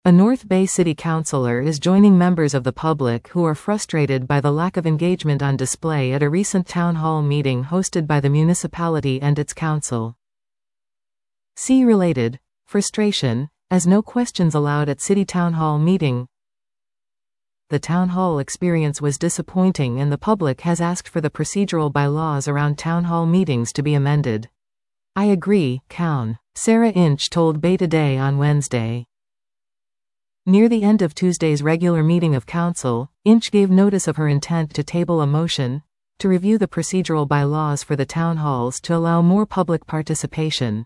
A North Bay City Councilor is joining members of the public who are frustrated by the lack of engagement on display at a recent town hall meeting hosted by the municipality and its council. See related, frustration, as no questions allowed at City Town Hall meeting. The town hall experience was disappointing and the public has asked for the procedural bylaws around town hall meetings to be amended. I agree, Coun. Sarah Inch told Bay Today on Wednesday. Near the end of Tuesday's regular meeting of council, Inch gave notice of her intent to table a motion to review the procedural bylaws for the town halls to allow more public participation.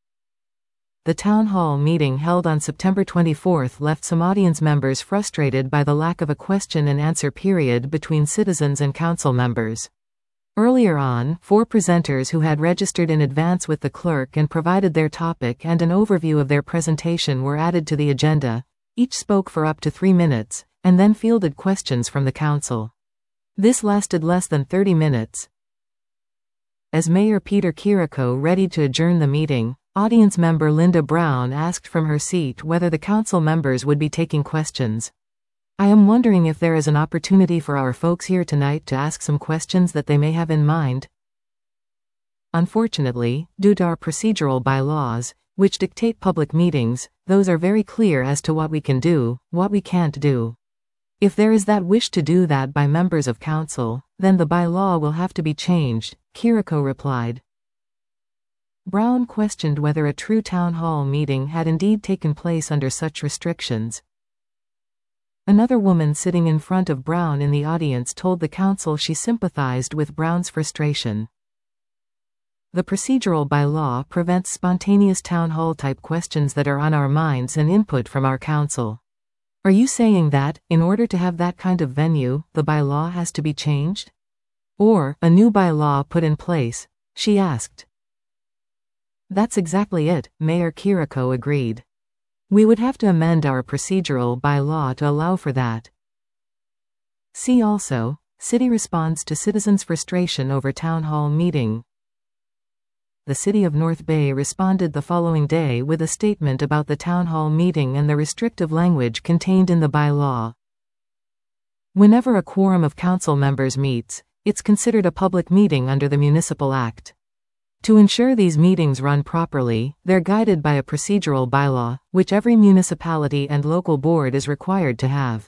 The town hall meeting held on September 24 left some audience members frustrated by the lack of a question and answer period between citizens and council members. Earlier on, 4 presenters who had registered in advance with the clerk and provided their topic and an overview of their presentation were added to the agenda. Each spoke for up to 3 minutes, and then fielded questions from the council. This lasted less than 30 minutes. As Mayor Peter Kiriko readied to adjourn the meeting, audience member Linda Brown asked from her seat whether the council members would be taking questions. I am wondering if there is an opportunity for our folks here tonight to ask some questions that they may have in mind. Unfortunately, due to our procedural bylaws, which dictate public meetings, those are very clear as to what we can do, what we can't do. If there is that wish to do that by members of council, then the bylaw will have to be changed, Kiriko replied. Brown questioned whether a true town hall meeting had indeed taken place under such restrictions. Another woman sitting in front of Brown in the audience told the council she sympathized with Brown's frustration. The procedural bylaw prevents spontaneous town hall type questions that are on our minds and input from our council. Are you saying that, in order to have that kind of venue, the bylaw has to be changed? Or, a new bylaw put in place? She asked. That's exactly it, Mayor Kiriko agreed. We would have to amend our procedural bylaw to allow for that. See also, City responds to citizens' frustration over town hall meeting. The City of North Bay responded the following day with a statement about the town hall meeting and the restrictive language contained in the bylaw. Whenever a quorum of council members meets, it's considered a public meeting under the Municipal Act. To ensure these meetings run properly, they're guided by a procedural bylaw, which every municipality and local board is required to have.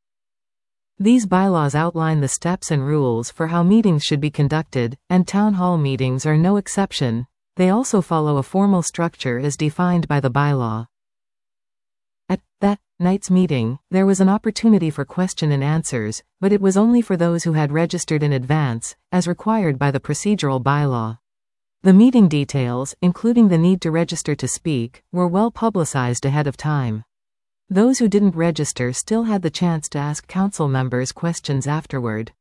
These bylaws outline the steps and rules for how meetings should be conducted, and town hall meetings are no exception. They also follow a formal structure as defined by the bylaw. At that night's meeting, there was an opportunity for question and answers, but it was only for those who had registered in advance, as required by the procedural bylaw. The meeting details, including the need to register to speak, were well publicized ahead of time. Those who didn't register still had the chance to ask council members questions afterward.